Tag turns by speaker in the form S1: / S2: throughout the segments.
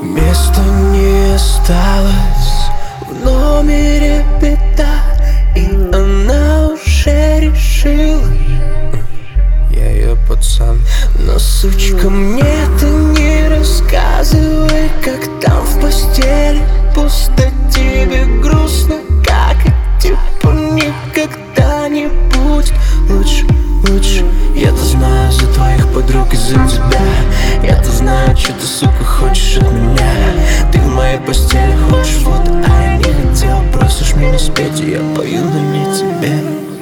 S1: Места не осталось, в номере беда, и она уже решила. Я ее пацан. Но, сучка, мне ты не рассказывай, как там в постели пусто, тебе грустно, как и типа никогда не будет лучше. Я-то знаю за твоих подруг и за тебя. Я-то знаю, что ты, сука, хочешь от меня. Ты в моей постели хочешь, вот, а я не хотел. Просишь меня спеть, и я пою, но не тебе.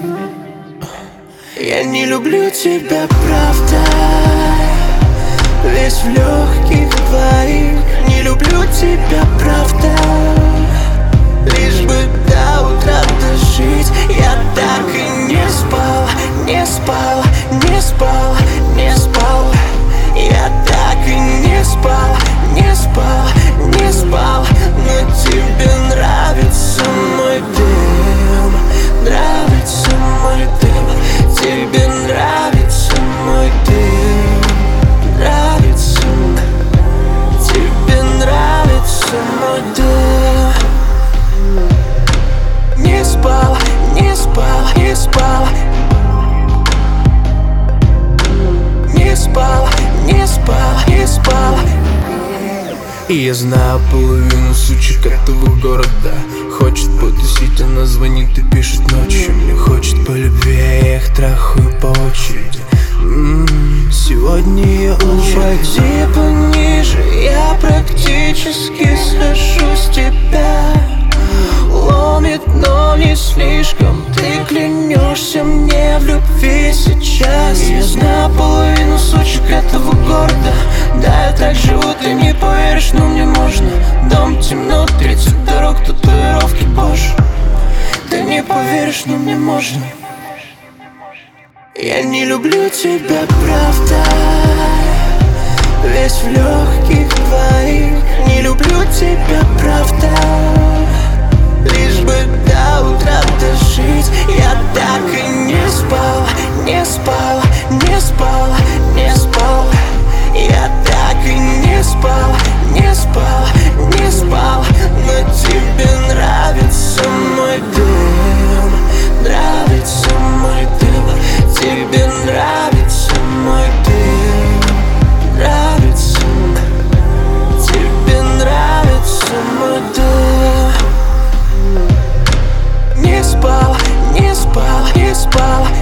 S1: Я не люблю тебя, правда, весь в легких твоих. Не люблю тебя, правда, лишь бы до утра дожить. Я так и не спал, не спал, не спал, не спал. Я так и не спал, не спал, не спал. Но тебе нравится мой дым, нравится мой дым. Тебе нравится мой дым, нравится. Тебе нравится мой дым. Не спал, не спал, не спал. Не спал, не спал, не спал. И я знаю половину сучек этого города. Хочет потусить, она звонит и пишет ночью. Мне хочет по любви, я их трахаю по очереди. Сегодня я уходи пониже, я практически схожу с тебя. Ломит, но не слишком. Ты клянешься мне в любви сейчас. Я знаю половину сучек этого города. Да, я так живу, ты не поверишь, но мне можно. Дом темно, 30 дорог, татуировки, боже. Ты не поверишь, но мне можно. Я не люблю тебя, правда, весь в легких твоих. Не люблю тебя, правда, лишь бы до утра дожить. Я так и не спал, не спал, не спал, не спал. Я так и не спал, не спал, не спал. Но тебе нравится мой дым, нравится мой дым. Тебе нравится мой дым, нравится. Тебе нравится мой дым. Не спал, не спал, не спал.